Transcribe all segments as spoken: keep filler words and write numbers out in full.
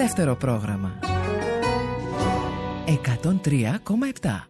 Δεύτερο πρόγραμμα εκατόν τρία κόμμα επτά.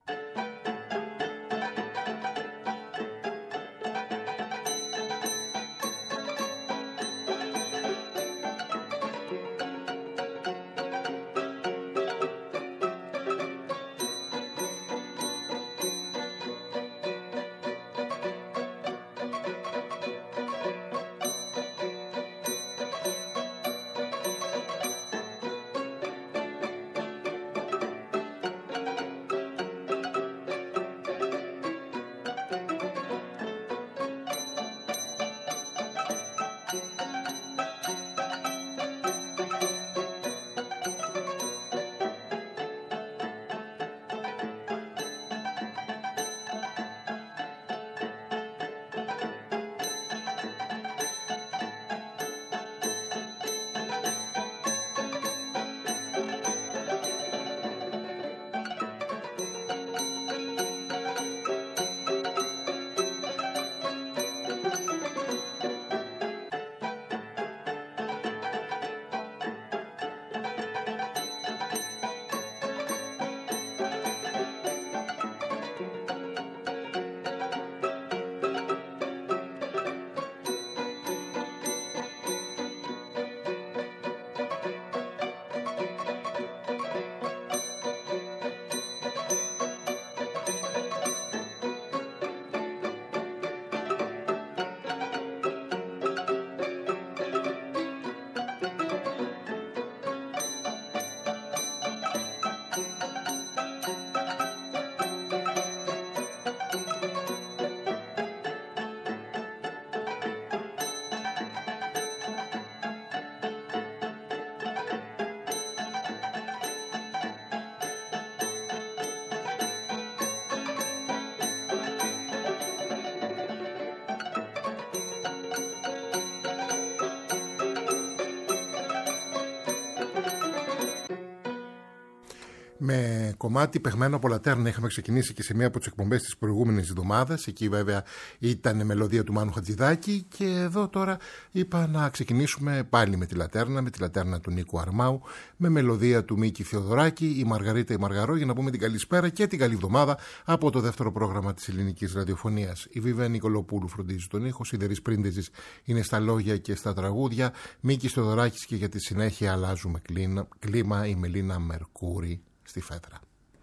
Με κομμάτι παιγμένο από Λατέρνα είχαμε ξεκινήσει και σε μία από τις εκπομπές της προηγούμενης εβδομάδας. Εκεί βέβαια ήταν μελωδία του Μάνου Χατζηδάκη. Και εδώ τώρα είπα να ξεκινήσουμε πάλι με τη Λατέρνα, με τη Λατέρνα του Νίκου Αρμάου, με μελωδία του Μίκη Θεοδωράκη, η Μαργαρίτα η Μαργαρό, για να πούμε την καλησπέρα και την καλή εβδομάδα από το δεύτερο πρόγραμμα της ελληνικής ραδιοφωνίας. Η Βίβια Νικολοπούλου φροντίζει τον ήχο, Σιδερής Πρίντεζης είναι στα λόγια και στα τραγούδια, Μίκης Θεοδωράκης, και για τη συνέχεια αλλάζουμε κλίμα, η Μελίνα Μερκούρη στη Φέτρα,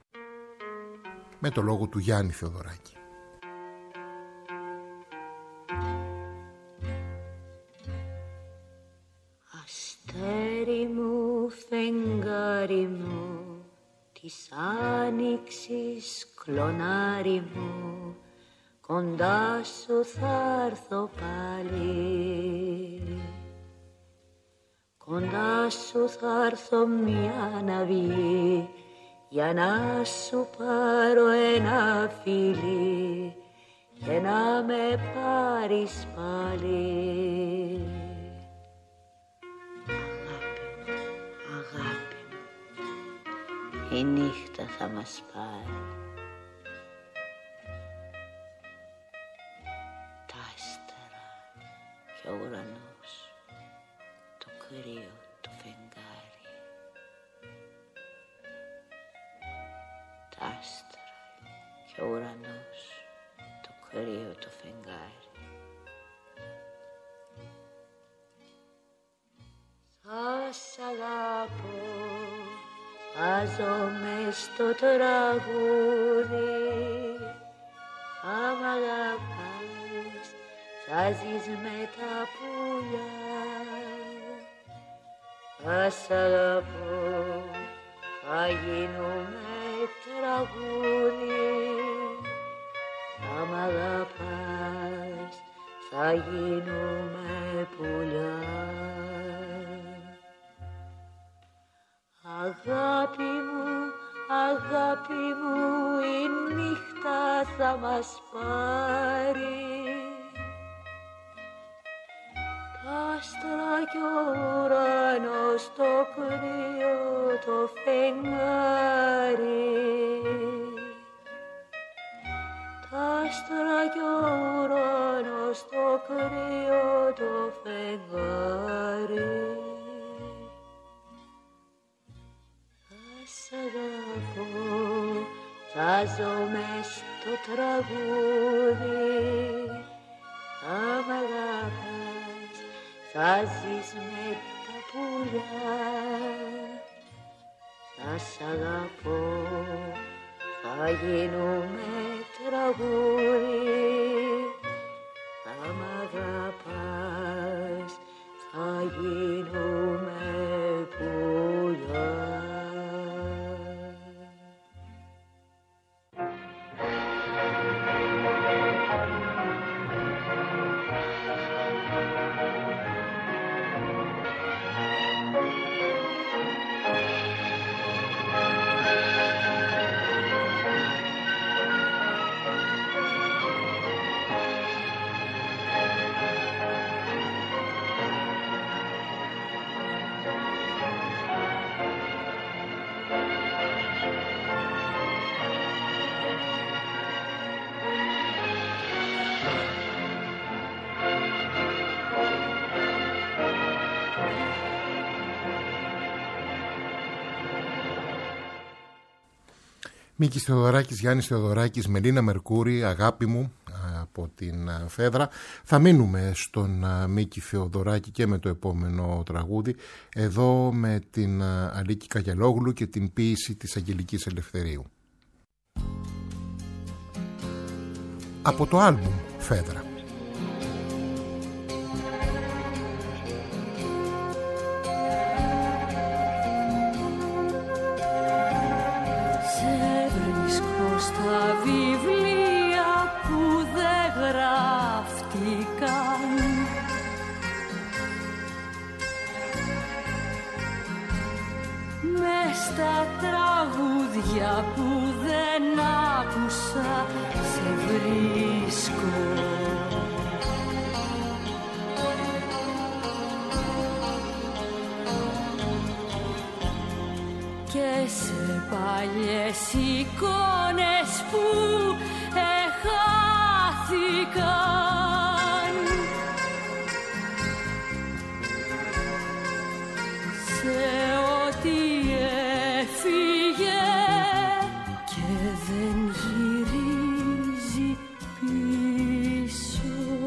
με το λόγο του Γιάννη Θεοδωράκη. Αστέρι μου, φεγγάρι μου, της άνοιξης κλονάρι μου, κοντά σου θα έρθω πάλι. Κοντά σου θα έρθω μια ναυγή, για να σου πάρω ένα φιλί και να με πάρεις πάλι. Αγάπη μου, αγάπη μου, η νύχτα θα μας πάρει. Τα άστερα και ο ουρανός, το κρύο το φεγγάρι. Τα άστερα και ο ουρανός, το κρύο το φεγγάρι. Θα σ' αγαπώ, θα ζω μες στο τραγούδι. Θα μ' αγαπάς, θα ζεις με τα πουλιά. Θα σ' αγαπώ, θα γίνουμε τραγούδι. Θα μ' αγαπάς, θα γίνουμε πουλιά. Αγάπη μου, αγάπη μου, η νύχτα θα μας πάρει. Τα άστρα κι ο ουρανός, το κρύο το φεγγάρι. Τα άστρα κι ο ουρανός, το κρύο το φεγγάρι. βάζω μες στο τραγούδι. Αν μ' αγάπας θα ζεις με τα πουλιά. Θα σ' αγαπώ, θα γίνουμε τραγούδι. Αν μ' αγάπας θα γίνουμε πουλιά. Μίκης Θεοδωράκης, Γιάννης Θεοδωράκης, Μελίνα Μερκούρη, αγάπη μου από την Φέδρα. Θα μείνουμε στον Μίκη Θεοδωράκη και με το επόμενο τραγούδι, εδώ με την Αλίκη Καγιαλόγλου και την ποίηση της Αγγελικής Ελευθερίου. Από το άλμπουμ Φέδρα. Στα βιβλία που δεν γράφτηκαν, μες στα τραγούδια που δεν άκουσα, σε βρίσκω. Και σε παλιές εικόνες που εχάθηκαν, σε ό,τι έφυγε και δεν γυρίζει πίσω.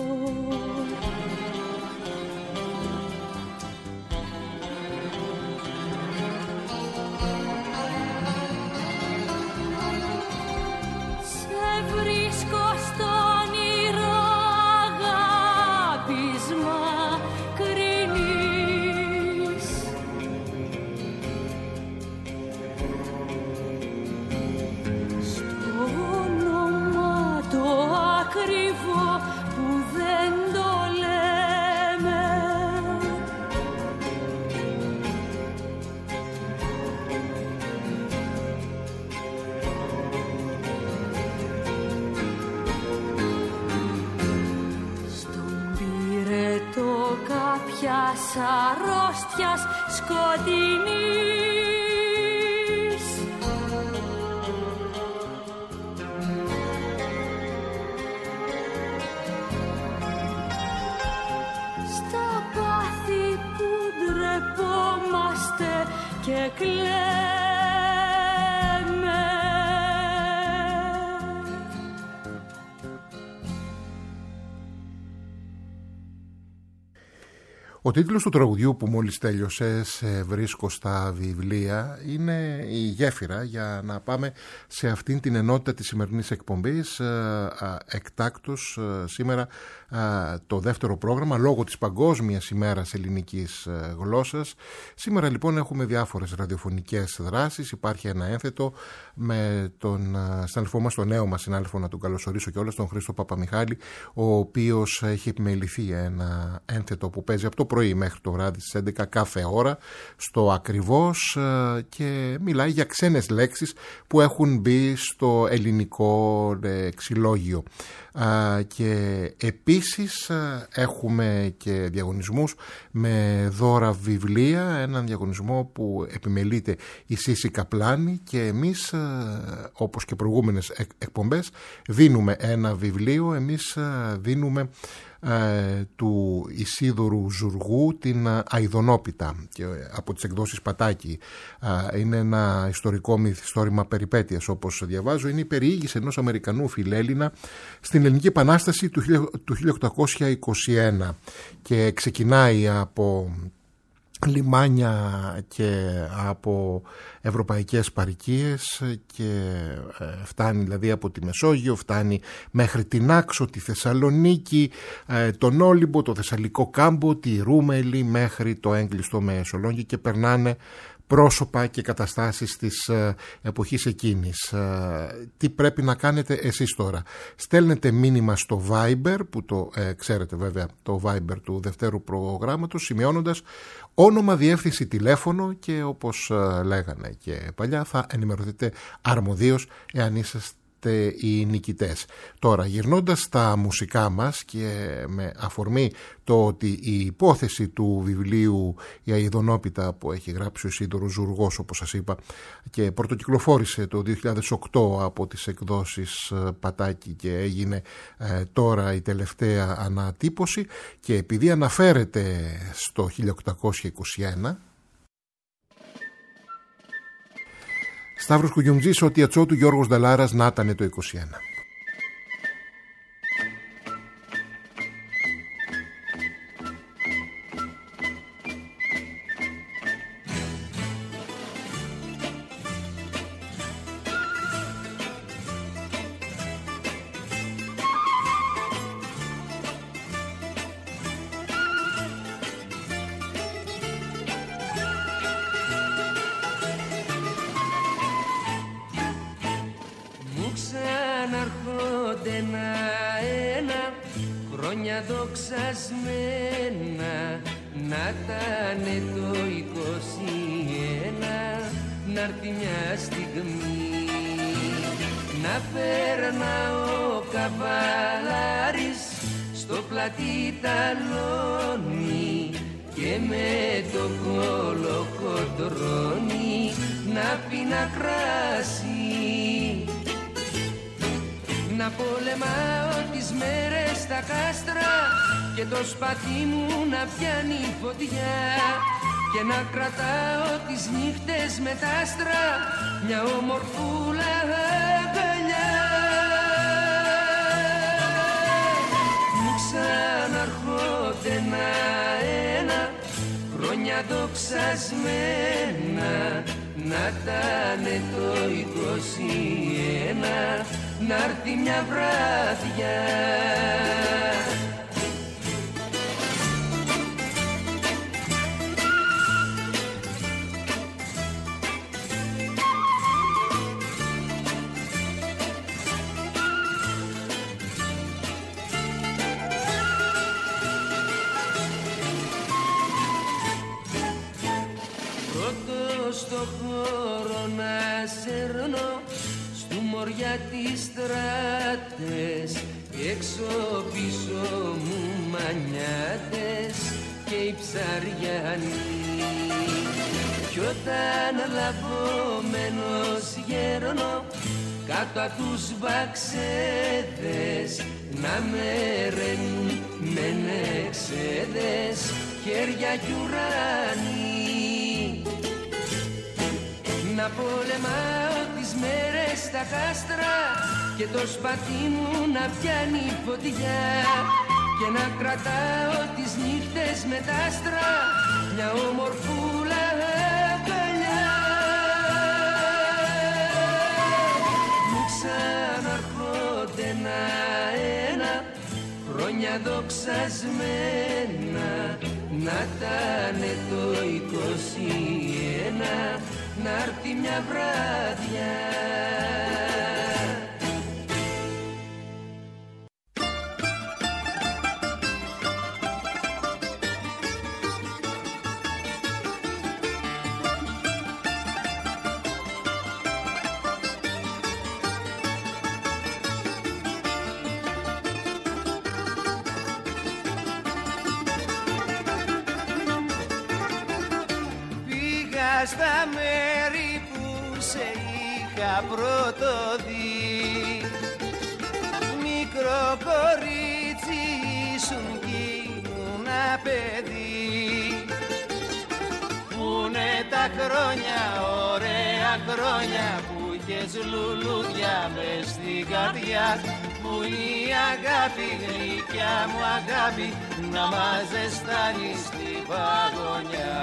Αρρώστιας σκοτεινής, στα πάθη που ντρεπόμαστε και κλαίμε. Ο τίτλος του τραγουδιού που μόλις τέλειωσε, «Σε βρίσκω στα βιβλία», είναι η γέφυρα για να πάμε σε αυτήν την ενότητα της σημερινής εκπομπής. Εκτάκτως σήμερα το δεύτερο πρόγραμμα λόγω της Παγκόσμιας ημέρας ελληνικής γλώσσας. Σήμερα λοιπόν έχουμε διάφορες ραδιοφωνικές δράσεις. Υπάρχει ένα ένθετο με τον συνάδελφό μας, τον νέο μας συνάδελφο, να τον καλωσορίσω κιόλας, τον Χρήστο Παπαμιχάλη, ο οποίος έχει επιμεληθεί ένα ένθετο που παίζει από το πρωί μέχρι το βράδυ στις έντεκα κάθε ώρα στο Ακριβώς και μιλάει για ξένες λέξεις που έχουν μπει στο ελληνικό λεξιλόγιο. Και επίσης έχουμε και διαγωνισμούς με δώρα βιβλία, έναν διαγωνισμό που επιμελείται η Σύση Καπλάνη και εμείς, όπως και προηγούμενες εκπομπές, δίνουμε ένα βιβλίο. Εμείς δίνουμε ε, του Ισίδωρου Ζουργού, την Αηδονόπιτα, και από τις εκδόσεις Πατάκη. Ε, είναι ένα ιστορικό μυθιστόρημα περιπέτειας, όπως διαβάζω. Είναι η περιήγηση ενός Αμερικανού φιλέλληνα στην Ελληνική Επανάσταση του χίλια οκτακόσια είκοσι ένα και ξεκινάει από λιμάνια και από ευρωπαϊκές παροικίες και φτάνει δηλαδή από τη Μεσόγειο, φτάνει μέχρι την Άξο, τη Θεσσαλονίκη, τον Όλυμπο, το Θεσσαλικό Κάμπο, τη Ρούμελη, μέχρι το έγκλειστο Μεσολόγγι, και περνάνε πρόσωπα και καταστάσεις της εποχής εκείνης. Τι πρέπει να κάνετε εσείς τώρα? Στέλνετε μήνυμα στο Viber, που το ε, ξέρετε βέβαια, το Viber του δευτέρου προγράμματος, σημειώνοντας όνομα, διεύθυνση, τηλέφωνο, και όπως ε, λέγανε και παλιά, θα ενημερωθείτε αρμοδίως εάν είσαστε οι νικητές. Τώρα, γυρνώντας στα μουσικά μας και με αφορμή το ότι η υπόθεση του βιβλίου «Η Αηδονόπιτα» που έχει γράψει ο Ισίδωρος Ζουργός, όπως σας είπα, και πρωτοκυκλοφόρησε το δύο χιλιάδες οκτώ από τις εκδόσεις Πατάκη και έγινε ε, τώρα η τελευταία ανατύπωση, και επειδή αναφέρεται στο χίλια οκτακόσια είκοσι ένα, Σταύρος Κουγιουμτζής, ότι ατσό του Γιώργος Νταλάρας, να ήταν το είκοσι ένα. Να πολεμάω τις μέρες στα κάστρα και το σπαθί μου να πιάνει φωτιά, και να κρατάω τις νύχτες με τα άστρα μια ομορφούλα αγκαλιά. Μου ξαναρχόνται ένα-ένα χρόνια δοξασμένα, να τάνε το είκοσι ένα, να'ρθει μια βράδια. Πρώτος στο χώρο να σέρνω, στου μωριά τις στράτες, έξω πίσω μου μανιάτες και οι ψαριανοί. Κι όταν λαβωμένος γέρνω κάτω απ' τους βαξέδες, να με ρένουν με νεξέδες, χέρια κι ουρανοί. Να πολεμάω τις μέρες στα κάστρα και το σπαθί μου να πιάνει φωτιά, και να κρατάω τις νύχτες με τα άστρα μια ομορφούλα αγκαλιά. Μου ξαναρχόνται ένα-ένα χρόνια δοξασμένα, να τάνε το είκοσι ένα, να'ρθει μια βράδια. Στα μέρη που σε είχα πρώτο δει, μικρό κορίτσι ήσουν παιδί. Πούνε τα χρόνια, ωραία χρόνια που είχες λουλούδια μες στην καρδιά. Που είναι η αγάπη, γλυκιά μου αγάπη, να μας ζεστάνει στην παγωνιά.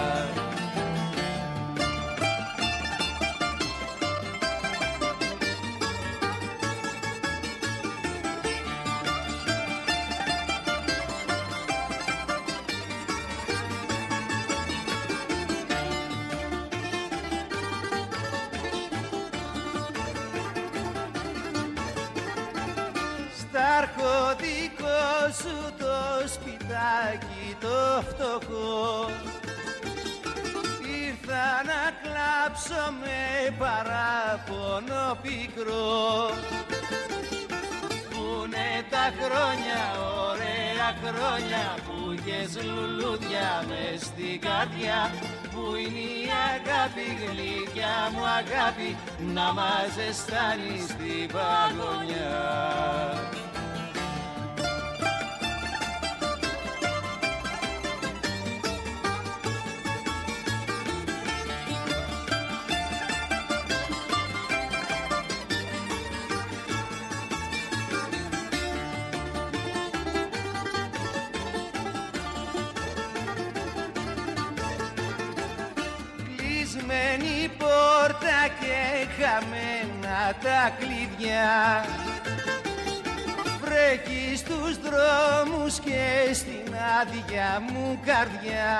Αρχοντικό σου το σπιτάκι το φτωχό, ήρθα να κλάψω με παράπονο πικρό. Πούνε τα χρόνια, ωραία χρόνια που είχες λουλούδια μες στην καρδιά. Που είναι η αγάπη, γλυκιά μου αγάπη, να μας ζεστάνει στην παγωνιά. Κλεισμένη πόρτα και χαμένα τα κλειδιά. Βρέχει στους δρόμους και στην άδεια μου καρδιά.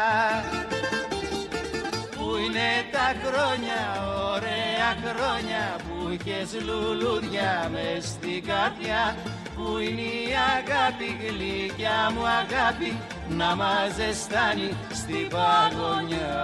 Πού είναι τα χρόνια, ωραία χρόνια που είχες λουλούδια μες στην καρδιά. Πού είναι η αγάπη, γλυκιά μου αγάπη, να μας ζεστάνει στην παγωνιά.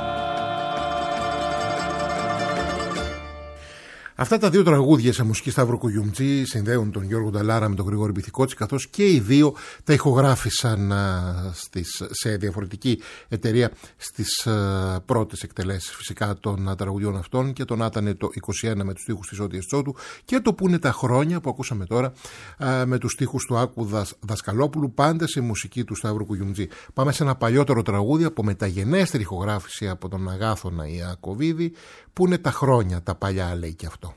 Αυτά τα δύο τραγούδια σε μουσική Σταύρο Κουγιουμτζή συνδέουν τον Γιώργο Νταλάρα με τον Γρηγόρη Μπιθικότση, καθώς και οι δύο τα ηχογράφησαν στις, σε διαφορετική εταιρεία στις α, πρώτες εκτελέσεις φυσικά των τραγουδιών αυτών, και τον άτανε το είκοσι ένα με τους στίχους της Ότιας Τσότου και το που είναι τα χρόνια που ακούσαμε τώρα α, με τους στίχους του Άκου Δασ, Δασκαλόπουλου, πάντα σε μουσική του Σταύρου Κουγιουμτζή. Πάμε σε ένα παλιότερο τραγούδι από μεταγενέστερη ηχογράφηση από τον Αγάθωνα Ιακωβίδη. Πού είναι τα χρόνια τα παλιά, λέει και αυτό.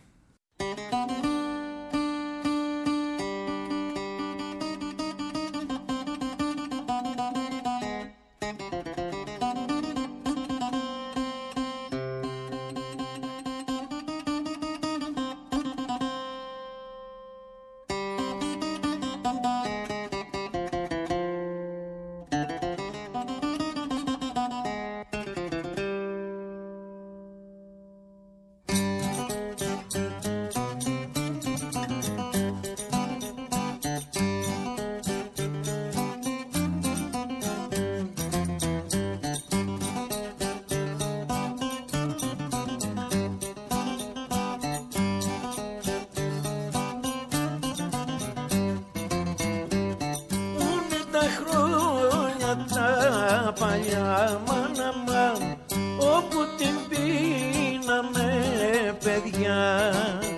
παλιά μάνα μου, όπου την πίναμε παιδιά.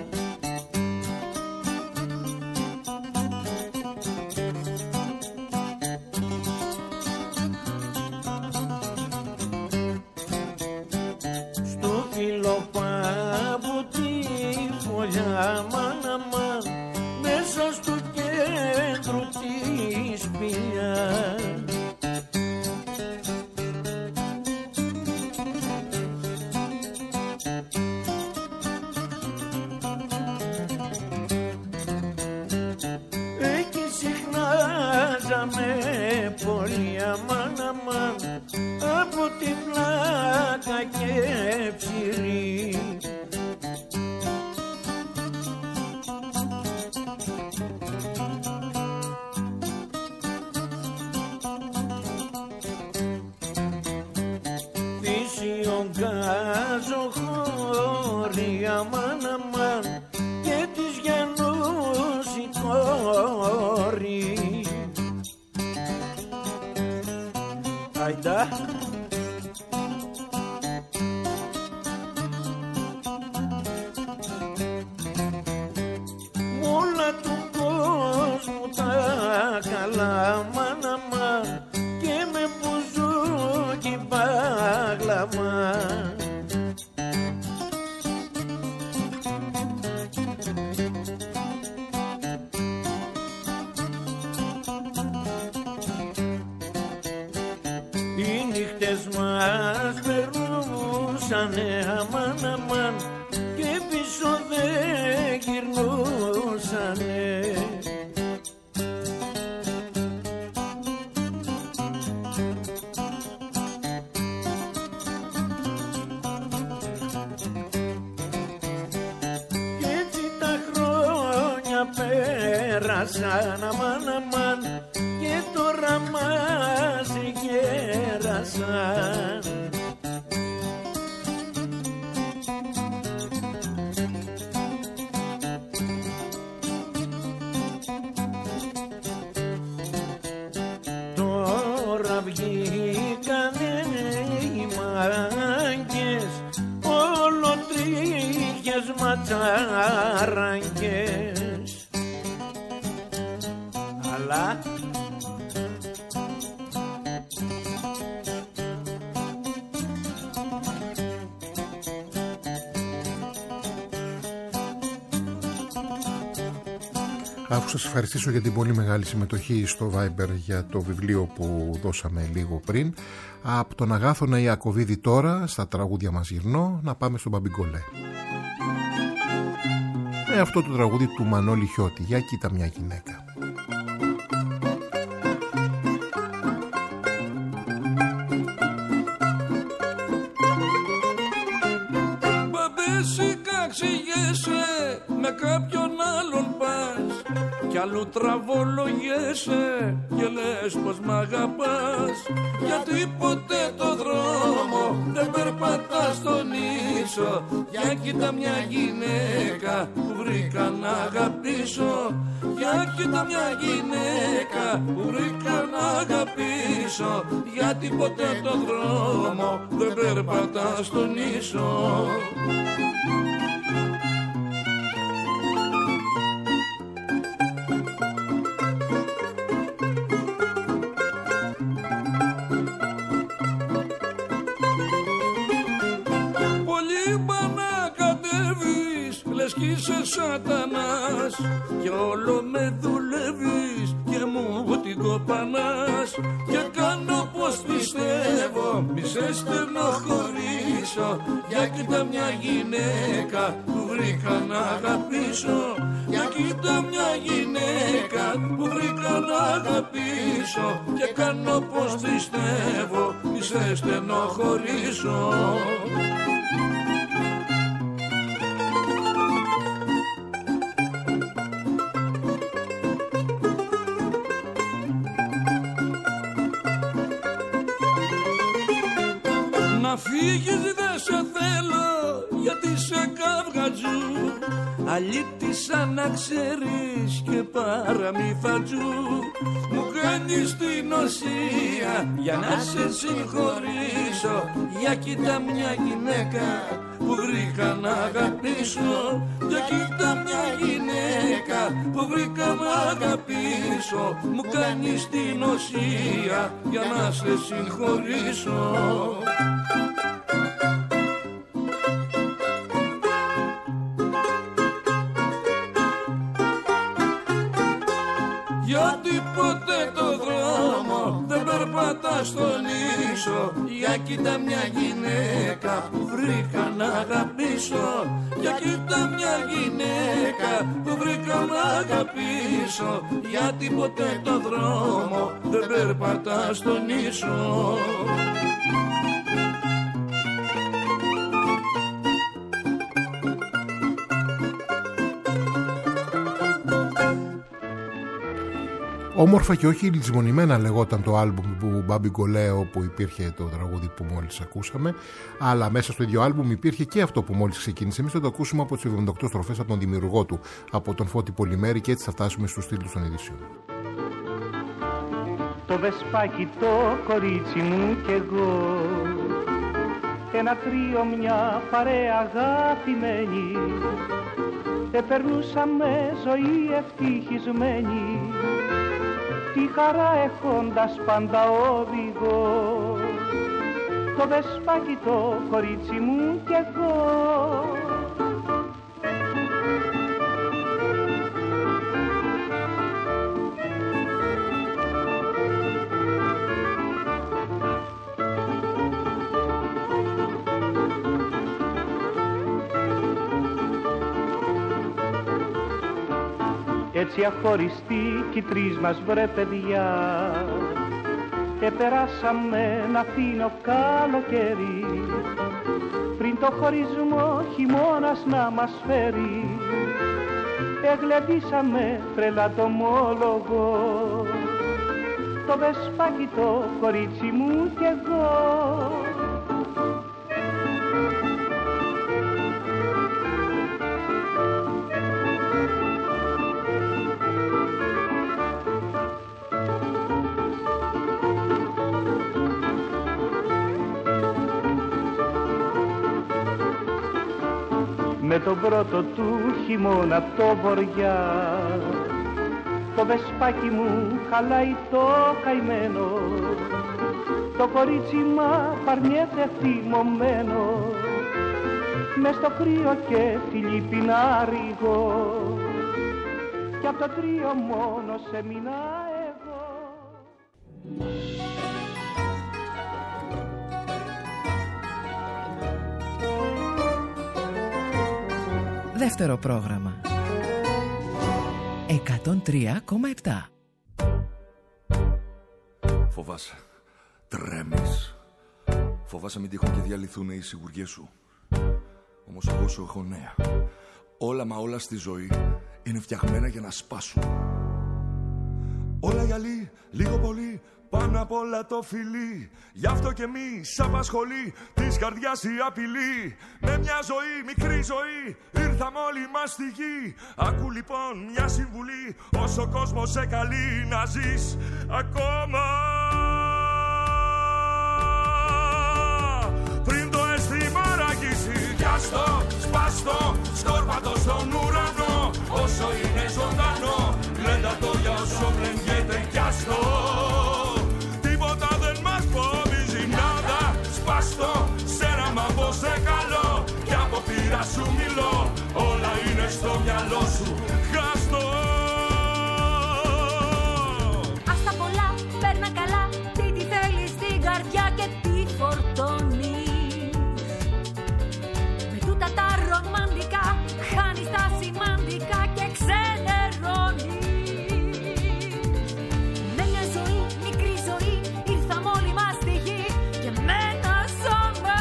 Στο φιλοπάπου τη φωλιά μάνα μου, μέσα στο κέντρο τη σπηλιά. αμάν. Οι νύχτες μας περνούσανε αμάν αμάν και πίσω δεν γυρνούσανε. Κι έτσι τα χρόνια πέρασαν αμάν αμάν και τώρα μας γέρασαν. Τώρα βγήκανε οι μάγκες, όλο τρίχες ματσάραγγες. Αλλά αφού σας ευχαριστήσω για την πολύ μεγάλη συμμετοχή στο Viber για το βιβλίο που δώσαμε λίγο πριν, από τον Αγάθωνα Ιακωβίδη τώρα στα τραγούδια μας γυρνώ, να πάμε στον Μπαμπιγκολέ. Με αυτό το τραγούδι του Μανώλη Χιώτη, για κοίτα μια γυναίκα. Μπαμπέσικα ξηγέσαι, με κάποιον άλλον πας κι αλλού τραβολογέσαι και λες πως μ' αγαπάς. Γιατί ποτέ το δρόμο δεν περπατάς στον ίσο. Για κοίτα μια γυναίκα που βρήκα να αγαπήσω. Για κοίτα μια γυναίκα που βρήκα να αγαπήσω. Γιατί ποτέ το δρόμο δεν περπατάς στον ίσο. Κι είσαι σατανάς και όλο με δουλεύεις και μου την κοπανάς. Και κάνω πως πιστεύω μη σε στενοχωρήσω. Για κοίτα μια γυναίκα που βρήκα να αγαπήσω. Για κοίτα μια γυναίκα που βρήκα να αγαπήσω. Και κάνω πως πιστεύω μη σε στενοχωρήσω. Να φύγεις δεν σε θέλω γιατί σε καυγατζού. Αλήτησα να ξέρεις και παραμυθατζού. Μου κάνεις την οσία για να σε συγχωρήσω. Για κοίτα μια γυναίκα που βρήκα να αγαπήσω. Για κοίτα μια γυναίκα που βρήκα να αγαπήσω. Μου κάνεις την οσία για να σε συγχωρήσω. Γιατί ποτέ το δρόμο δεν περπατάς στον ίσο. Για κοίτα μια γυναίκα που βρήκα να αγαπήσω. Για κοίτα μια γυναίκα που βρήκα να αγαπήσω. Γιατί ποτέ το δρόμο δεν περπατάς στον ίσο. Όμορφα και όχι λησμονημένα λεγόταν το άλμπουμ του Μπαμπιγκολέ, όπου υπήρχε το τραγούδι που μόλις ακούσαμε, αλλά μέσα στο ίδιο άλμπουμ υπήρχε και αυτό που μόλις ξεκίνησε. Εμείς θα το ακούσουμε από τις εβδομήντα οκτώ στροφές από τον δημιουργό του, από τον Φώτη Πολυμέρη, και έτσι θα φτάσουμε στους τίτλους των ειδήσεων. Το βεσπάκι το κορίτσι μου κι εγώ, ένα τρίο μια παρέα αγαπημένη, επερνούσαμε ζωή ευτυχισμένη, τη χαρά έχοντας πάντα οδηγό. το βεσπάκι το κορίτσι μου κι εγώ. Έτσι αχωριστοί κι οι τρεις μας βρε παιδιά, επεράσαμε ένα φίνο καλοκαίρι, πριν το χωρισμό χειμώνας να μας φέρει, εγλεντήσαμε τρελά το μόλογο, το βεσπάκι το κορίτσι μου κι εγώ. Με τον πρώτο του χειμώνα απ' το βοριά, το βεσπάκι μου χαλάει το καημένο, το κορίτσι μα παρνιέται θυμωμένο, μες στο κρύο και τη λύπη να ρηγώ, κι απ' το τρίο μόνο σε μείνα εγώ. Δεύτερο πρόγραμμα εκατόν τρία κόμμα επτά. Φοβάσαι, τρέμεις. Φοβάσαι μην τυχόν και διαλυθούν οι σιγουριές σου. Όμως εγώ σου έχω νέα. Όλα μα όλα στη ζωή είναι φτιαγμένα για να σπάσουν. Όλα γυαλί, λίγο πολύ, πάνω απ' όλα το φιλί. Γι' αυτό και μη σ' απασχολεί της καρδιάς η απειλή. Με μια ζωή, μικρή ζωή, ήρθαμε όλοι μας στη γη. Άκου λοιπόν μια συμβουλή, όσο κόσμο σε καλεί να ζεις ακόμα. Πριν το αίσθημα ραγίσει, πιάστο, σπάστο, σκόρπατο στον ουρανό. Όσο είναι ζωντανό, γλέντα το για όσο βλεγγέται κι άστο. Τίποτα δεν μας φοβίζει νάδα, σπάστο, σε ένα μαμπό σε καλό. Κι από πείρα σου μιλώ, όλα είναι στο μυαλό σου, χάστο. Ας τα πολλά, παίρνα καλά, τι τη θέλεις στην καρδιά και τι φορτώνεις. Με τούτα τα ρομαντικά, χάνεις τα σημαντικά και ξενερώνεις. Με μια ζωή, μικρή ζωή, ήρθαμε όλοι μας στη γη και με ένα σώμα.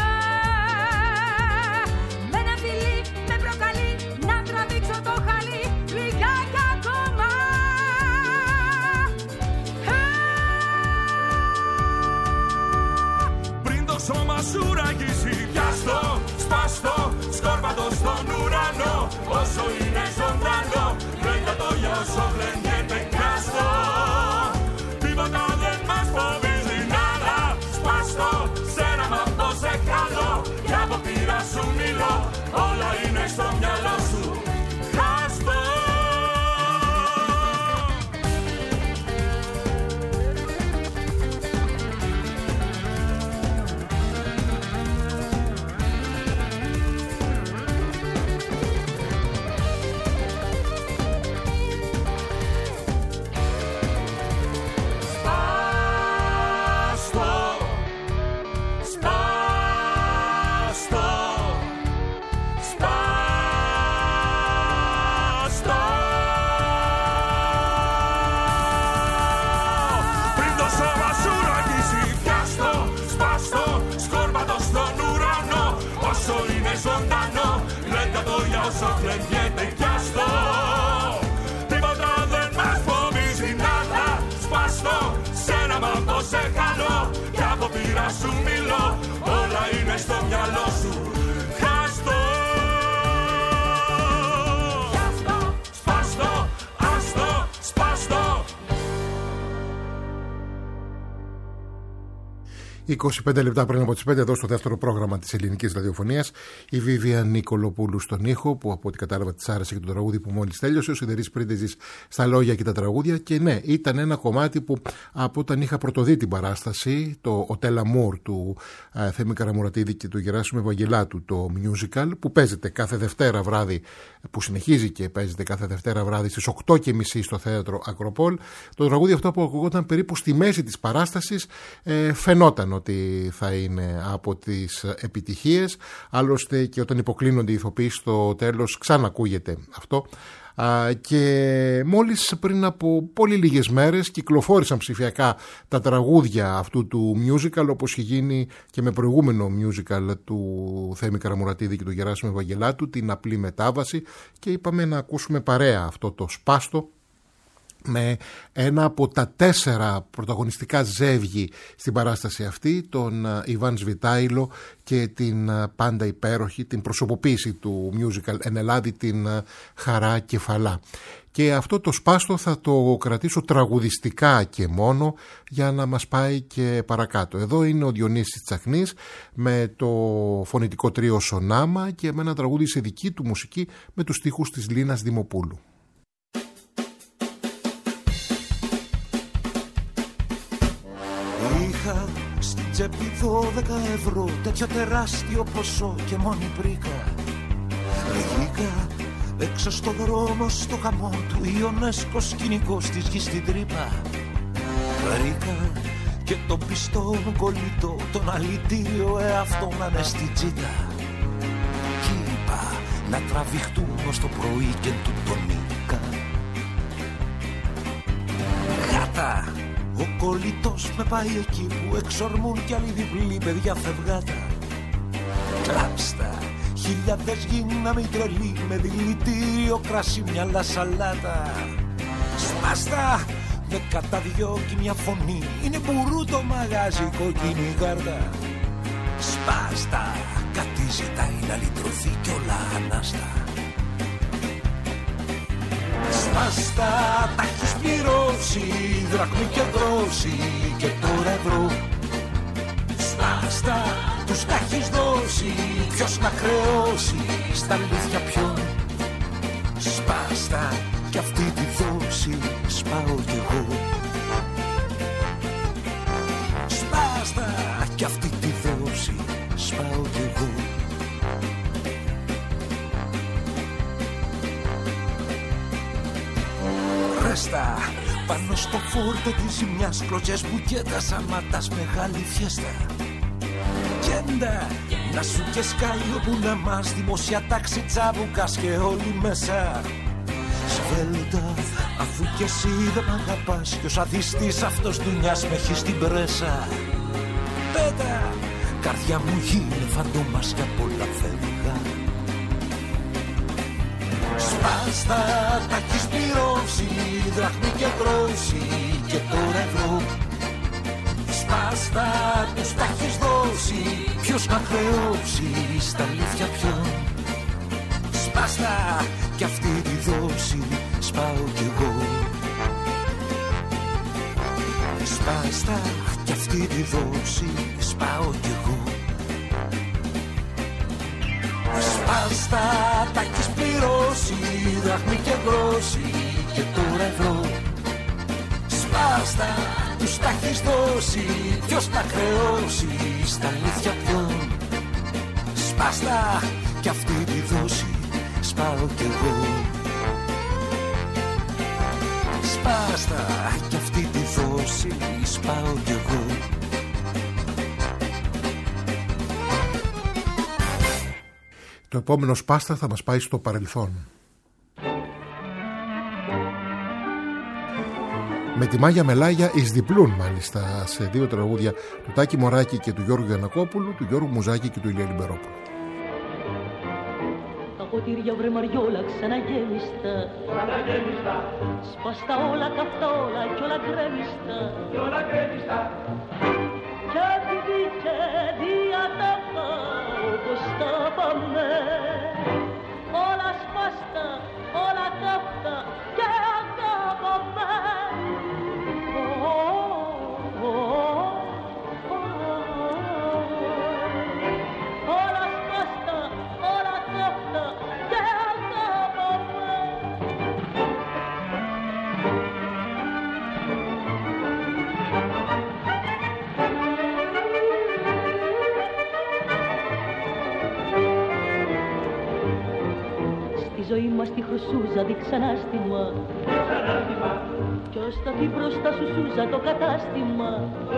Με ένα φιλί με προκαλεί να τραβήξω το χαλί λιγάκι ακόμα. Πριν το σώμα σου ραγίσει, πιάστο, σπάστο, σκόρπατο στον ουρανό. Όσο είναι ζωντανό, βρέκα το για όσο βλεγγέται κι άστο. Τίποτα δεν μας φοβίζει νάδα, σπάστο, σε ένα μαμπό σε καλό. Κι από πείρα σου μιλώ, όλα είναι στο μυαλό σου, χάστο. Ζωντανό, γλέντα το για όσο φλεγγέται κι άστο. Τίποτα δεν μας φοβίζει νάδα, σπάστο, σε ένα μαμπό σε καλό. Κι από πείρα σου μιλώ, όλα είναι στο μυαλό σου, χάστο. Χάστο, σπάστο, άστο, σπάστο. είκοσι πέντε λεπτά πριν από τις πέντε εδώ στο δεύτερο πρόγραμμα της ελληνικής ραδιοφωνίας. Η Βίβια Νικολοπούλου στον ήχο, που από ό,τι κατάλαβα της άρεσε και το τραγούδι που μόλις τέλειωσε. Ο Σιδερής Πρίντεζης στα λόγια και τα τραγούδια. Και ναι, ήταν ένα κομμάτι που από όταν είχα πρωτοδεί την παράσταση, το Οτέλα Μουρ του ε, Θέμη Καραμουρατίδη και του Γεράσιμου Ευαγγελάτου, το musical, που παίζεται κάθε Δευτέρα βράδυ, που συνεχίζει και παίζεται κάθε Δευτέρα βράδυ στις οκτώ και μισή στο θέατρο Ακροπόλ. Το τραγούδι αυτό που ακουγόταν περίπου στη μέση της παράστασης, ε, φαινόταν ότι θα είναι από τις επιτυχίες. Άλλωστε και όταν υποκλίνονται οι ηθοποιοί στο τέλος ξανακούγεται αυτό. Α, και μόλις πριν από πολύ λίγες μέρες κυκλοφόρησαν ψηφιακά τα τραγούδια αυτού του musical, όπως είχε γίνει και με προηγούμενο musical του Θέμη Καραμουρατίδη και του Γεράσιμου Ευαγγελάτου, την Απλή Μετάβαση, και είπαμε να ακούσουμε παρέα αυτό το σπάστο με ένα από τα τέσσερα πρωταγωνιστικά ζεύγη στην παράσταση αυτή, τον Ιβάν Σβιτάιλο και την πάντα υπέροχη, την προσωποποίηση του musical εν Ελλάδη, την Χαρά Κεφαλά. Και αυτό το σπάστο θα το κρατήσω τραγουδιστικά και μόνο, για να μας πάει και παρακάτω. Εδώ είναι ο Διονύσης Τσαχνής με το φωνητικό τρίο Σονάμα και με ένα τραγούδι σε δική του μουσική με τους στίχους της Λίνας Δημοπούλου. Στην τσέπη δώδεκα ευρώ, τέτοιο τεράστιο ποσό και μόνη πρίκα. Βγήκα έξω στο δρόμο, στο χαμό του Ιονέσκο σκηνικό της γης στην τρύπα. Βρήκα και τον πιστό μου κολλητό, τον αλητήριο εαυτό να είναι στην τσίτα. Κι είπα να τραβηχτούν ως το πρωί και του τον νίκα. Γάτα, ο κολλητός με πάει εκεί που εξορμούν κι άλλοι διπλοί παιδιά φευγάτα. Κλάψτα, χιλιάδες γίναμε τρελοί με δηλητήριο κρασί μυαλά σαλάτα. Σπάστα, με καταδιώκει μια φωνή, είναι μπουρού το μαγάζι κόκκινη γάρτα. Σπάστα, κάτι ζητάει να λυτρωθεί κι όλα ανάστα. Σπάστα, τα έχεις πληρώσει, δραχμή και δρόση και τώρα ευρώ. Σπάστα, τους τα έχεις δώσει, ποιος να χρεώσει, στα αλήθεια ποιον. Σπάστα, κι αυτή τη δόση σπάω κι εγώ. Σπάστα, κι αυτή τη δόση σπάω κι εγώ. Ρέστα, πάνω στο φόρτο της ζημιάς, κλωτσιές μπουκέτα σαν ματάς μεγάλη φιέστα. Κέντα, να σου και σκάει όπου να μας, δημοσία τάξη τσάμπουκας και όλοι μέσα. Σβέλτα, αφού κι εσύ δεν μ' αγαπάς, κι ο σαδιστής αυτός δουλειάς με έχει στην πρέσα. Πέτα, καρδιά μου γίνε φαντόμας κι πολλά φεύγα. Σπάστα, τα έχεις πληρώσει, δραχμή και δρόση και τώρα ευρώ. Σπάστα, τους τα έχεις δώσει, ποιος να χρεώσει, στα αλήθεια ποιον. Σπάστα, κι αυτή τη δόση σπάω κι εγώ. Σπάστα, κι αυτή τη δόση σπάω κι εγώ. Σπάστα, τα έχεις πληρώσει, δραχμή και δρόση και τώρα ευρώ. Σπάστα, τους τα έχεις δώσει, ποιος τα χρεώσει, στα αλήθεια ποιον. Σπάστα, κι αυτή τη δόση σπάω κι εγώ. Σπάστα, κι αυτή τη δόση σπάω κι εγώ. Το επόμενο σπάστα θα μας πάει στο παρελθόν. Με τη Μάγια Μελάγια εις διπλούν μάλιστα σε δύο τραγούδια του Τάκη Μωράκη και του Γιώργου Γιαννακόπουλου, του Γιώργου Μουζάκη και του Ηλία Λιμπερόπουλου. Τα ποτήρια βρε Μαριόλα ξαναγέμιστα, ξαναγέμιστα. Σπάστα όλα καυτά όλα κι όλα γκρέμιστα, κι όλα γκρέμιστα. Κι επειδή και διατάφα όπως τα πάμε, όλα σπάστα, όλα καυτά και αγαπάμε. Oh, oh, oh, oh. ζωή μας τη χρυσούζα δείξαν άστημα. Κι ως θα δει μπροστά σου σούζα το κατάστημα.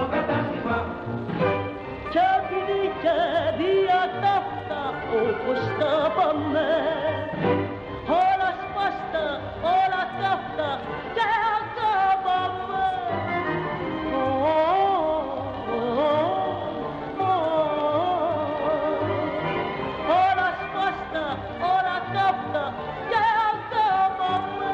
Κι επειδή και διατάφτα όπως τα πάμε, όλα σπάστα, όλα καύτα και αγάπαμε. Όλα σπάστα, όλα καύτα και αγάπαμε.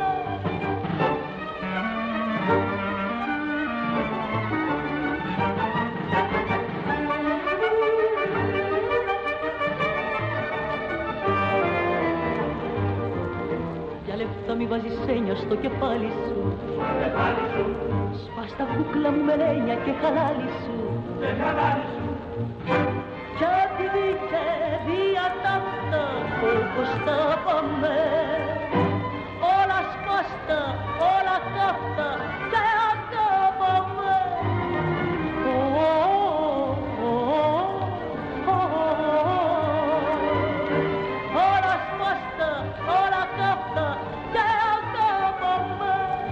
Θα μη βάζεις έννοια στο κεφάλι σου, σπάς τα κούκλα μου με λένια και χαλάλι σου. Κι επειδή και διατάφτα όπως τα πάμε, όλα σπάστα, όλα καύτα και αγάπαμε. Όλα σπάστα, όλα καύτα και αγάπαμε.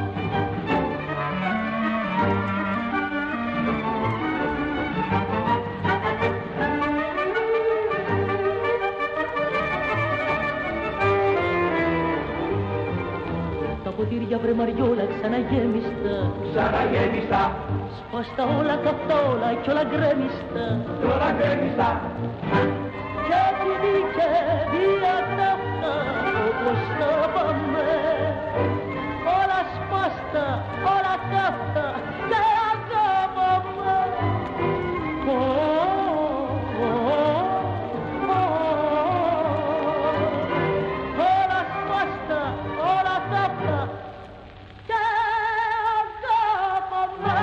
Τα ποτήρια βρε Μαριόλα ξαναγέμιστα, ξαναγέμιστα, σπάστα όλα καυτά όλα κι όλα γκρέμιστα, κι όλα γκρέμιστα. Κι επειδή και διατάφτα όπως τα πάμε, όλα σπάστα, όλα καύτα και αγάπαμε. Όλα σπάστα, όλα καύτα και αγάπαμε.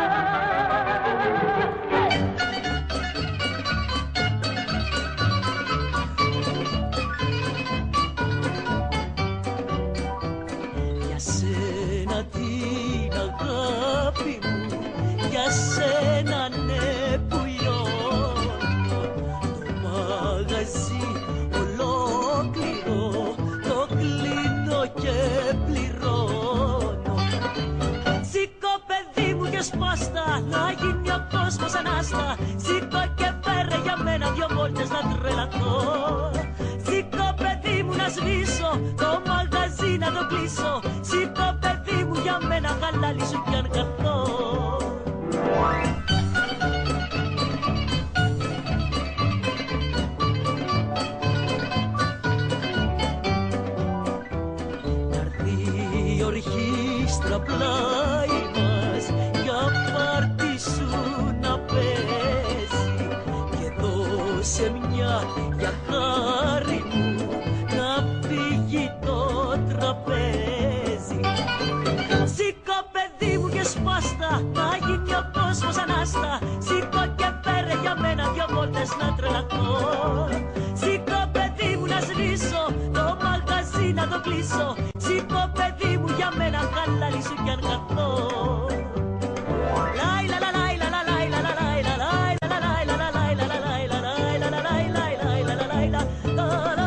Για σένα την αγάπη μου, για σένα ναι που λιώνω, το μαγαζί ολόκληρο το κλείνω και πληρώνω. Σήκω παιδί μου και σπάστα, να γίνει ο κόσμος ανάστα. Σήκω και φέρε για μένα δυο βόλτες να τρελαθώ. Σήκω παιδί μου να σβήσω, το μαγαζί να το κλείσω. Σήκω παιδί μου για μένα χαλάλι σου κι αν καθώ. Να'ρθεί η ορχήστρα πλάι μας για πάρτι σου να παίζει και δώσε μια για χάρη μου να φύγει το τραπέζι. Σήκω παιδί μου και σπάστα, να γίνει ο κόσμος ανάστα. Σήκω και φέρε για μένα δυο βόλτες να τρελαθώ. Σήκω παιδί μου να σβήσω, το μαγαζί να το κλείσω. Σήκω παιδί μου για μένα χαλάλι σου κι αν καθώ. Λάι λα λα λάι λα λα λάι λα λα λάι λα λάι λα λα λάι λα λα λάι λα λα λάι λα λα λάι λα λα λάι λα λα λάι λα λα λα.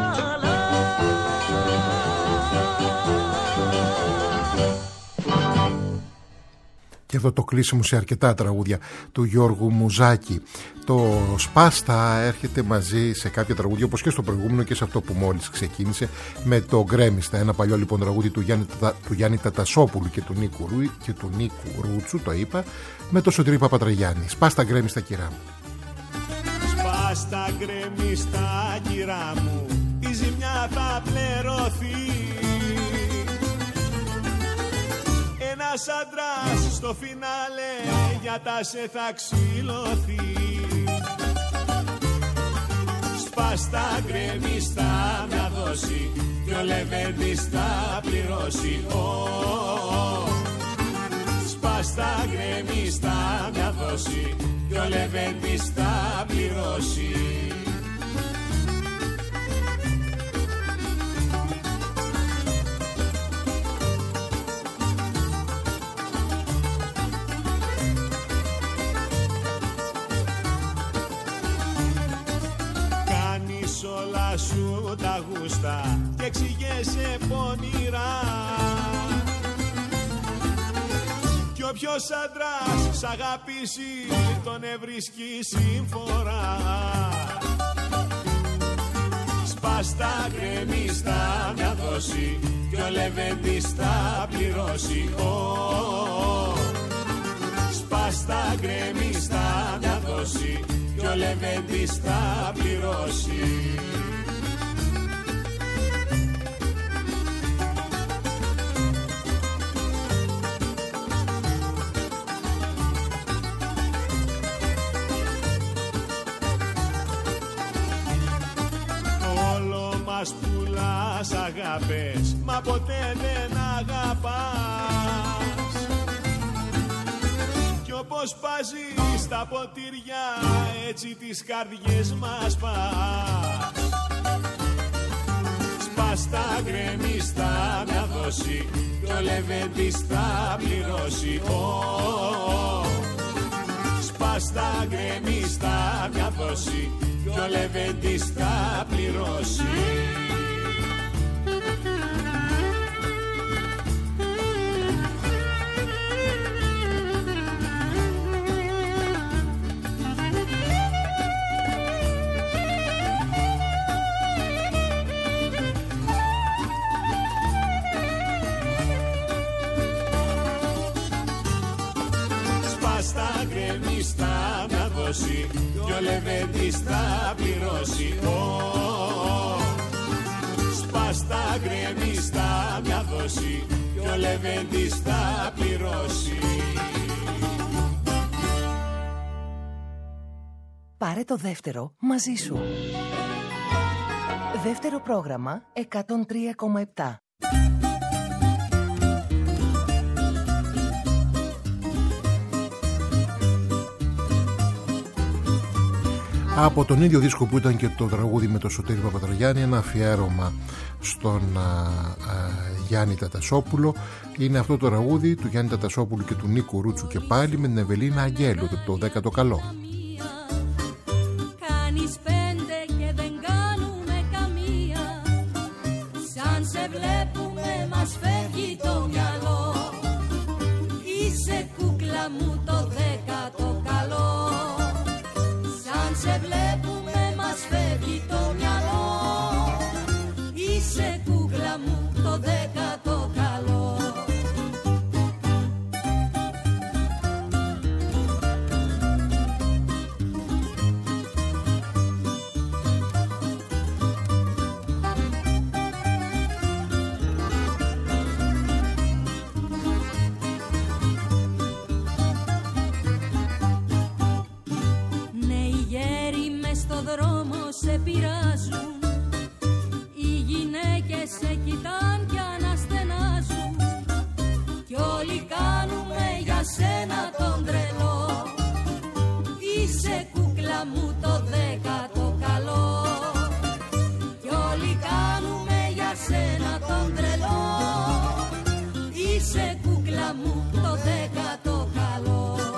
Και εδώ το κλείσιμο σε αρκετά τραγούδια του Γιώργου Μουζάκη. Το Σπάστα έρχεται μαζί σε κάποια τραγούδια, όπως και στο προηγούμενο και σε αυτό που μόλις ξεκίνησε, με το Γκρέμιστα, ένα παλιό λοιπόν τραγούδι του Γιάννη, του Γιάννη Τατασόπουλου και του Νίκου, Ρου, και του Νίκου Ρούτσου, το είπα, με το Σωτήρη Παπατραγιάννη. Σπάστα γκρέμιστα κυρά μου. Σπάστα γκρέμιστα κυρά μου, η ζημιά θα πληρωθεί. Ένας άντρας στο φινάλε για τα σε θα ξυλωθεί. Σπάστα γκρέμιστα μια δόση κι ο Λεβέντης θα πληρώσει. Oh. Σπάστα γκρέμιστα μια δόση κι ο Λεβέντης θα πληρώσει. Σου τα γούστα και εξηγέσαι πονηρά. Κι όποιος άντρας σ' αγαπήσει τον ευρίσκει συμφορά. Σπάστα γκρεμίστα μια δόση κι ο Λεβέντης θα πληρώσει. Oh. Σπάστα γκρεμίστα μια δόση κι ο Λεβέντης θα πληρώσει. Μας πουλάς αγάπες, μα ποτέ δεν αγαπάς. Κι όπως πάζεις τα ποτήρια, έτσι τις καρδιές μας πας. Σπάστα γκρεμίστα μια δόση κι ο Λεβέντης θα πληρώσει. Oh. Σπάστα γκρεμίστα μια δόση κι ο Λεβέντης θα πληρώσει. Σπάστα γκρεμίστα μια δόση κι ο Λεβέντης θα πληρώσει. Oh. Σπάστα γκρεμίστα μια δόση κι ο Λεβέντης θα πληρώσει. Πάρε το δεύτερο μαζί σου. Δεύτερο πρόγραμμα εκατόν τρία κόμμα επτά. Από τον ίδιο δίσκο που ήταν και το τραγούδι με τον Σωτήρη Παπατραγιάννη, ένα αφιέρωμα στον α, α, Γιάννη Τατασόπουλο. Είναι αυτό το τραγούδι του Γιάννη Τατασόπουλου και του Νίκου Ρούτσου και πάλι με την Ευελίνα Αγγέλου, το, το δέκατο καλό. Κάνεις πέντε και δεν κάνουμε καμία. Σαν σε βλέπουμε μας φεύγει το μυαλό. Είσαι κούκλα μου το δέκατο καλό. Σε βλέπουμε μας φεύγει το μυαλό. Είσαι κούκλα μου το δέκατο καλό. Σε πειράζουν, οι γυναίκες σε κοιτάν κι αναστενάζουν. Κι όλοι κάνουμε για σένα τον τρελό. Είσαι κούκλα μου το δέκατο καλό. Κι όλοι κάνουμε για σένα τον τρελό. Είσαι κούκλα μου το δέκατο καλό.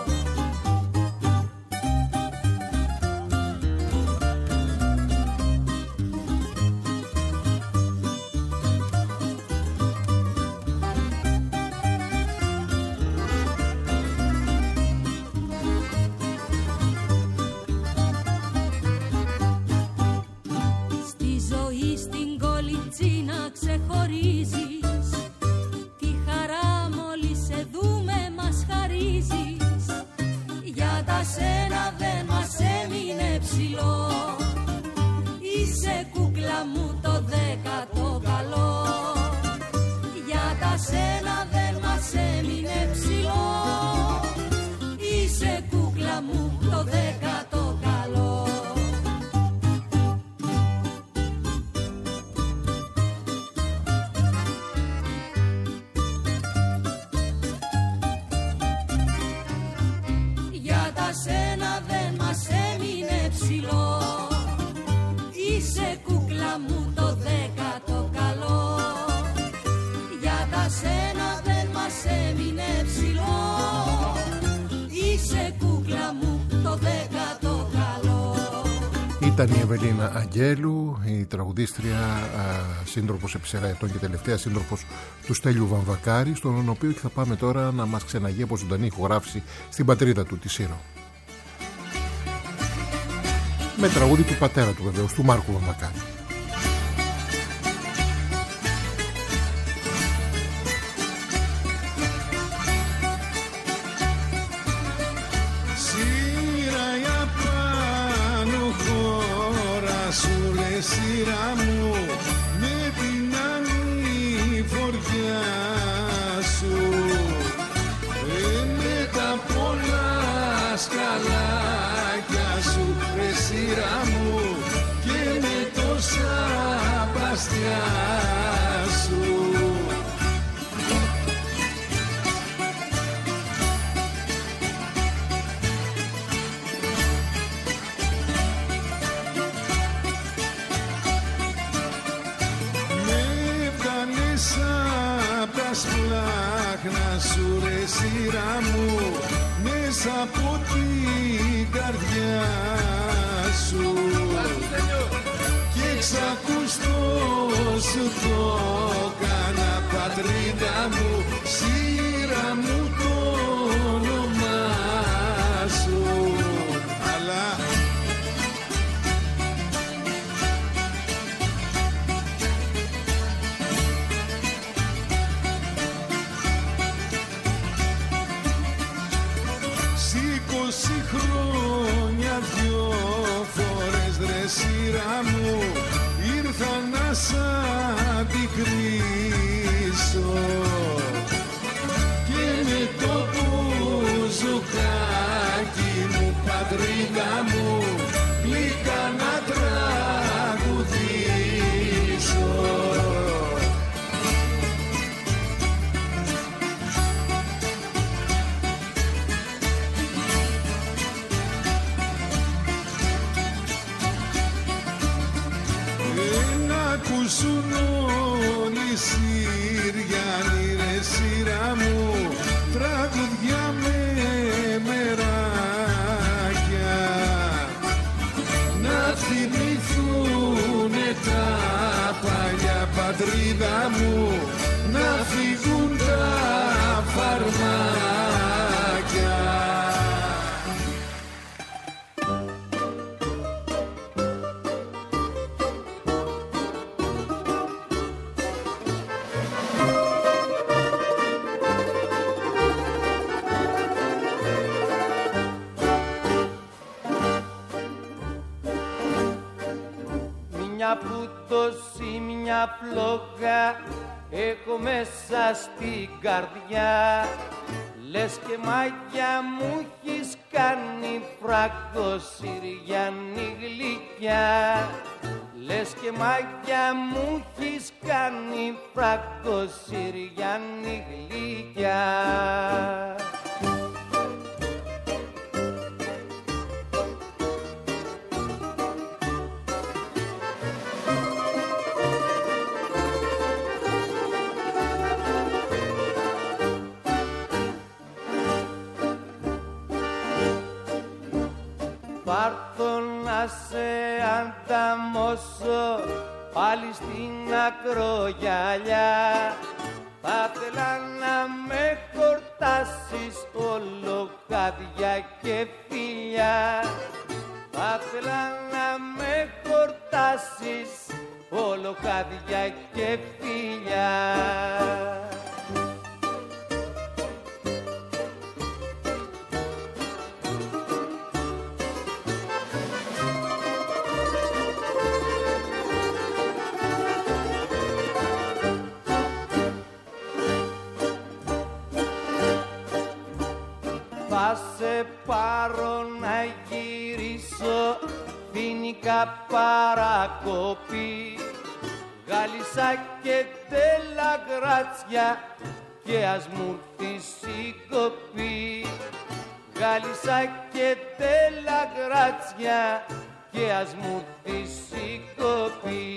Ξεχωρίζεις τη χαρά μόλις σε δούμε μας χαρίζεις. Για τα σένα δεν μας έμεινε ψηλό. Είσαι κούκλα μου το δέκατο καλό. Για τα σένα δεν μας έμεινε ψηλό. Είσαι κούκλα μου το δέκατο καλό. Σένα δεν μας έμεινε ψηλό. Είσαι κούκλα μου το δέκατο καλό. Για τα σένα δεν μας έμεινε ψηλό. Είσαι κούκλα μου το δέκατο καλό. Ήταν η Ευελίνα Αγγέλου, η τραγουδίστρια, σύντροφος επί σειρά ετών και τελευταία σύντροφος του Στέλιου Βαμβακάρη, στον οποίο θα πάμε τώρα να μας ξεναγεί από ζωντανή ηχογράφηση στην πατρίδα του, τη Σύρο. Με τραγούδι του πατέρα του βεβαίως, του Μάρκου Βαμβακάρη. Σύρα μου με την ανηφοριά σου, ε, με τα πολλά σκαλάκια σου, ρε σύρα μου, και με τόσα μπαστιά σου. Σπλάχνα σου ρε σύρα μου, μέσα από την καρδιά σου, και εξακουστό σου το κάνα πατρίδα μου, σύρα μου το όνομά σου. Αλλά είκοσι χρόνια δυο φορές ρε σύρα μου ήρθα να σ' αντικρίσω, και με το μπουζουκάκι μου πατρίδα μου μπήκα να τραγουδήσω. Ακούσουν όλοι οι Συριανοί ρε σύρα μου, τραγουδιά με μεράκια, να θυμηθούνε τα παλιά πατρίδα μου, να φύγουν τα φαρμάκια. Μια πλούτωση, μια πλόκα έχω μέσα στην καρδιά, λες και μάγια μου έχεις κάνει φράγκο Συριανή γλυκιά, λες και μάγια μου έχεις κάνει φράγκο Συριανή γλυκιά. Πάρθω να σε ανταμώσω πάλι στην ακρογιαλιά, θα θέλα να με χορτάσεις όλο χάδια και φιλιά, θα θέλα να με χορτάσεις όλο χάδια και φιλιά. Θα σε πάρω να γυρίσω φοινικά παρακοπή, Γάλισσα και Τελαγράτσια και ας μου έρθεις η κοπή. Γάλισσα και Τελαγράτσια και ας μου έρθεις η κοπή.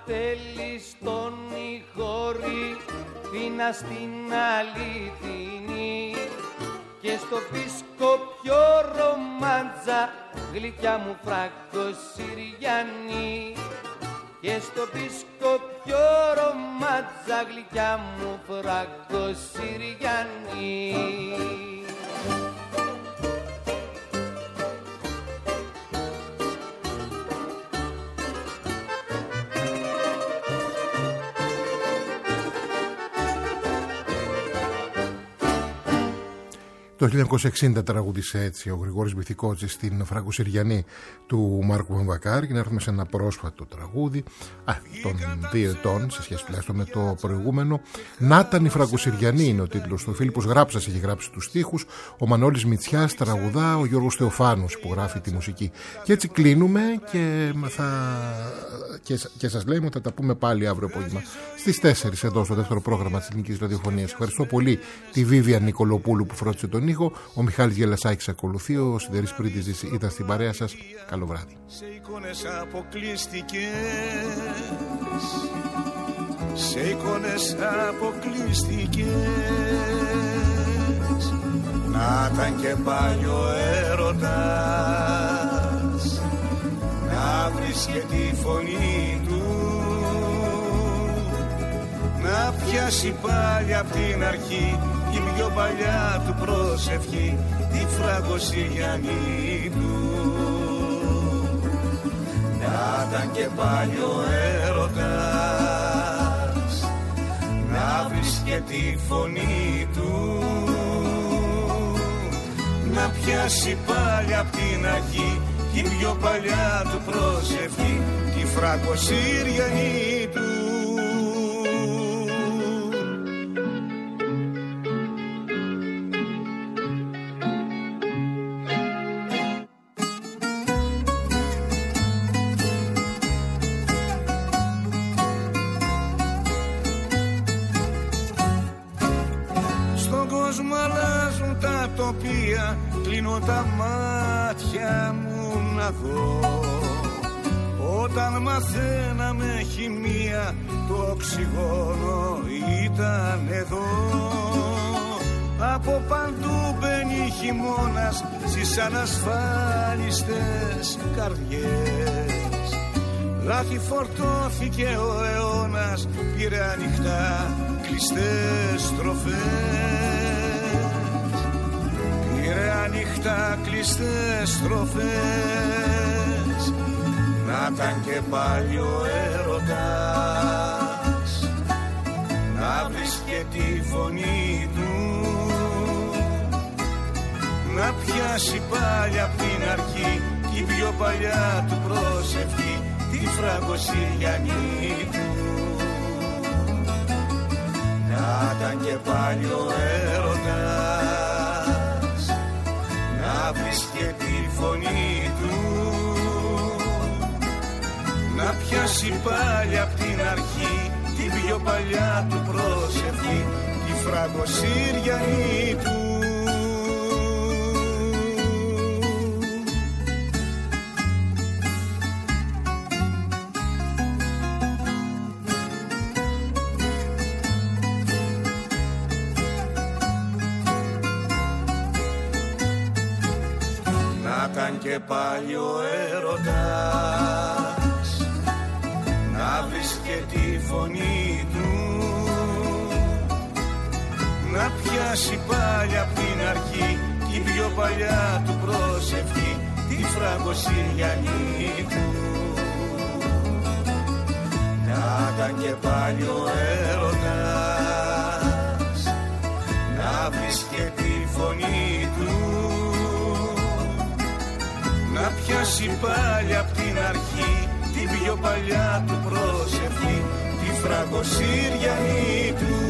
θέλεις τον ηχόρη φίνα στην αληθινή και στο πίσκο πιο ρομάντζα γλυκιά μου φραγκοσυριανή και στο πίσκο πιο ρομάντζα γλυκιά μου φραγκοσυριανή. Το χίλια εννιακόσια εξήντα τραγούδισε έτσι ο Γρηγόρης Μπιθικότσης στην Φραγκοσυριανή του Μάρκου Βαμβακάρη, και να έρθουμε σε ένα πρόσφατο τραγούδι α, των δύο ετών, σε σχέση τουλάχιστον με το προηγούμενο. Νάταν η Φραγκοσυριανή είναι ο τίτλος του. Ο Φίλιππος Γράψας έχει γράψει τους στίχους, ο Μανώλης Μητσιάς τραγουδά, ο Γιώργος Θεοφάνος υπογράφει τη μουσική. Και έτσι κλείνουμε και, θα... και, και σας λέμε ότι θα τα πούμε πάλι αύριο απόγευμα στις τέσσερις εδώ στο δεύτερο πρόγραμμα της Ελληνικής Ραδιοφωνίας. Ευχαριστώ πολύ τη Βίβια Νικολοπούλου που φρόντισε τον ήχο. Ο Μιχάλης Γελασάκης ακολουθεί, ο Σιδερής Πρίτης ήταν στην παρέα σας. Καλό βράδυ. Σε εικόνες αποκλειστικές, σε εικόνες αποκλειστικές, να ήταν και πάλι ο έρωτας, να βρίσκε τη φωνή του, να πιάσει πάλι απ' την αρχή η πιο παλιά του προσευχή, τη Φραγκοσυριανή του. Να ήταν και πάλι ο έρωτας, να βρίσκε τη φωνή του, να πιάσει πάλι απ' την αρχή η πιο παλιά του προσευχή, τη Φραγκοσυριανή του. Κλείνω τα μάτια μου να δω, όταν μαθαίναμε χημεία το οξυγόνο ήταν εδώ. Από παντού μπαίνει χειμώνας στις ανασφάλιστες καρδιές. Λάθη φορτώθηκε ο αιώνας, πήρε ανοιχτά κλειστές στροφές. Πήρε ανοιχτά κλειστές στροφές. Να ήταν και πάλι ο έρωτας, να βρίσκε τη φωνή του, να πιάσει πάλι απ' την αρχή την πιο παλιά του προσευχή, τη Φραγκοσυριανή του. Να ήταν και πάλι ο έρωτας, να βρίσκε τη φωνή του, να πιάσει πάλι απ' την αρχή την πιο παλιά του προσευχή, τη Φραγκοσυριανή του. Και πάλι ο έρωτας, να βρίσκε τη φωνή του, να πιάσει πάλι απ' την αρχή την πιο παλιά του προσευχή, τη Φραγκοσυριανή του. Να ήταν και πάλι ο έρωτας, να βρίσκε τη φωνή του, να πιάσει πάλι απ' την αρχή την πιο παλιά του προσευχή, τη Φραγκοσυριανή του.